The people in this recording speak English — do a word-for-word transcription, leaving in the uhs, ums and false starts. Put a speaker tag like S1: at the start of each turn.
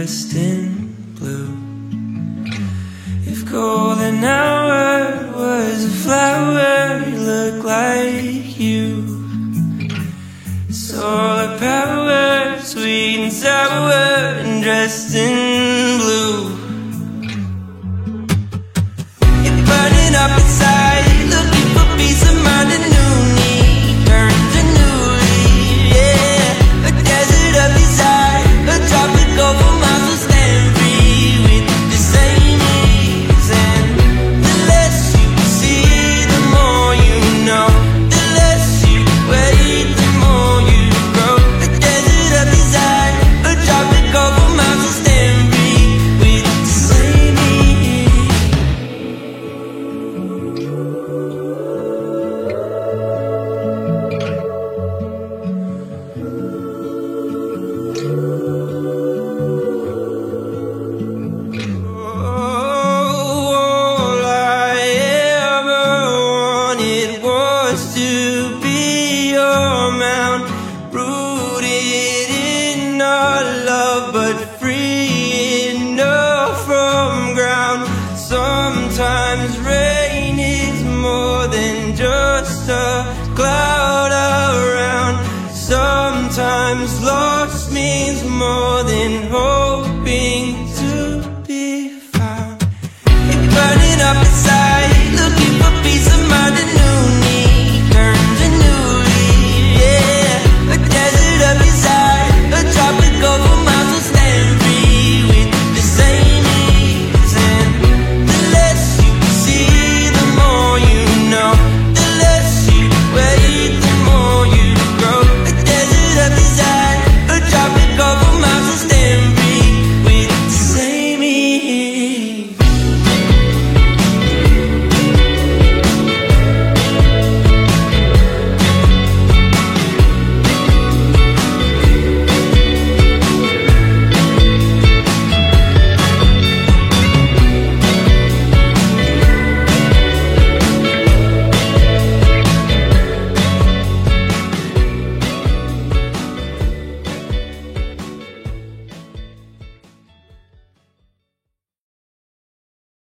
S1: dressed in blue. If golden hour was a flower, it looked like you. Solar power, sweet and sour, and dressed in blue. You're burning up inside, looking for peace of mind and new need. Turns to new leaf, yeah. A desert of desire, a tropical for miles will stand free with the same ease. And the less you see, the more you know. The less you wait, the more you grow. A desert of desire, a tropical for miles will stand free with the same ease. All I ever wanted was to be your mount, rooted in our love, but free enough from ground. Sometimes rain is more than just a cloud around. Sometimes lost means more